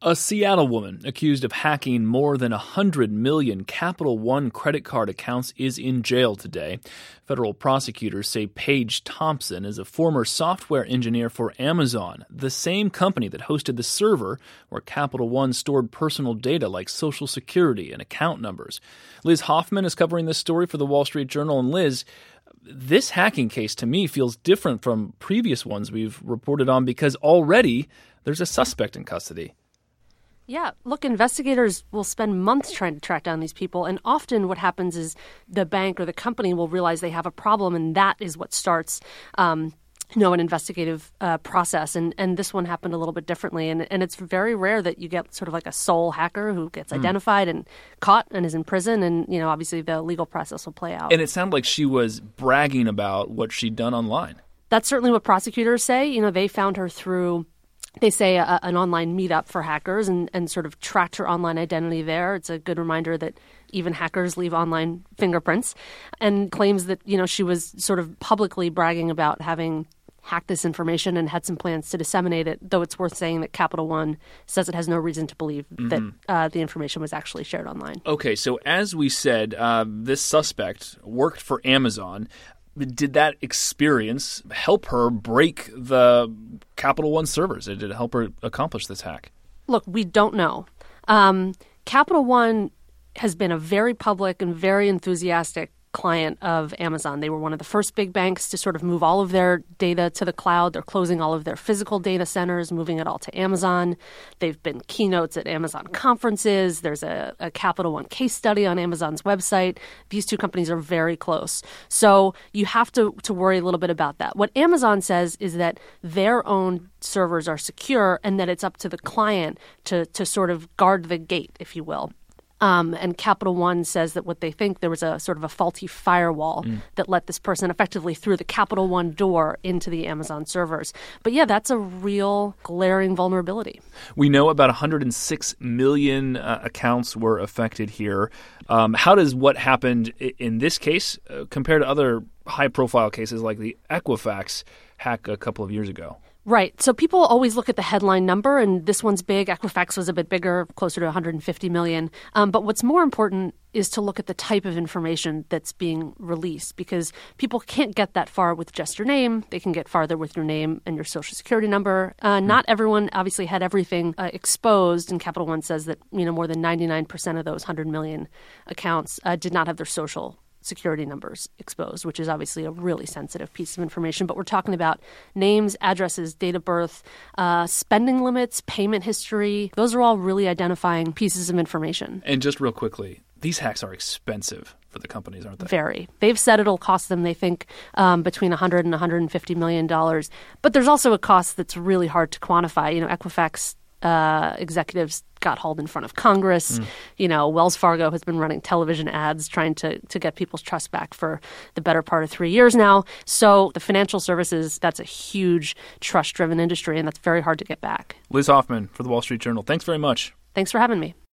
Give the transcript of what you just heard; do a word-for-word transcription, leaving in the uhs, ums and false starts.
A Seattle woman accused of hacking more than one hundred million Capital One credit card accounts is in jail today. Federal prosecutors say Paige Thompson is a former software engineer for Amazon, the same company that hosted the server where Capital One stored personal data like Social Security and account numbers. Liz Hoffman is covering this story for the Wall Street Journal. And Liz, this hacking case to me feels different from previous ones we've reported on because already there's a suspect in custody. Yeah, look, investigators will spend months trying to track down these people. And often what happens is the bank or the company will realize they have a problem, and that is what starts um, you know, an investigative uh, process. And, and this one happened a little bit differently. And, and it's very rare that you get sort of like a sole hacker who gets mm. identified and caught and is in prison. And, you know, obviously the legal process will play out. And it sounded like she was bragging about what she'd done online. That's certainly what prosecutors say. You know, they found her through... They say a, an online meetup for hackers and, and sort of tracked her online identity there. It's a good reminder that even hackers leave online fingerprints, and claims that, you know, she was sort of publicly bragging about having hacked this information and had some plans to disseminate it, though it's worth saying that Capital One says it has no reason to believe mm-hmm. that uh, the information was actually shared online. Okay, so as we said, uh, this suspect worked for Amazon. Did that experience help her break the Capital One servers? Did it help her accomplish this hack? Look, we don't know. Um, Capital One has been a very public and very enthusiastic client of Amazon. They were one of the first big banks to sort of move all of their data to the cloud. They're closing all of their physical data centers, moving it all to Amazon. They've been keynotes at Amazon conferences. There's a, a Capital One case study on Amazon's website. These two companies are very close. So you have to, to worry a little bit about that. What Amazon says is that their own servers are secure and that it's up to the client to, to sort of guard the gate, if you will. Um, and Capital One says that what they think there was a sort of a faulty firewall mm. that let this person effectively through the Capital One door into the Amazon servers. But yeah, that's a real glaring vulnerability. We know about one hundred six million uh, accounts were affected here. Um, how does what happened in this case uh, compare to other high-profile cases like the Equifax hack a couple of years ago? Right. So people always look at the headline number, and this one's big. Equifax was a bit bigger, closer to one hundred fifty million. Um, but what's more important is to look at the type of information that's being released, because people can't get that far with just your name. They can get farther with your name and your Social Security number. Uh, mm-hmm. Not everyone obviously had everything uh, exposed, and Capital One says that, you know, more than ninety-nine percent of those one hundred million accounts uh, did not have their social security numbers exposed, which is obviously a really sensitive piece of information. But we're talking about names, addresses, date of birth, uh, spending limits, payment history. Those are all really identifying pieces of information. And just real quickly, these hacks are expensive for the companies, aren't they? Very. They've said it'll cost them, they think, um, between one hundred and one hundred fifty million dollars. But there's also a cost that's really hard to quantify. You know, Equifax Uh, executives got hauled in front of Congress. Mm. You know, Wells Fargo has been running television ads trying to, to get people's trust back for the better part of three years now. So the financial services, that's a huge trust-driven industry, and that's very hard to get back. Liz Hoffman for the Wall Street Journal. Thanks very much. Thanks for having me.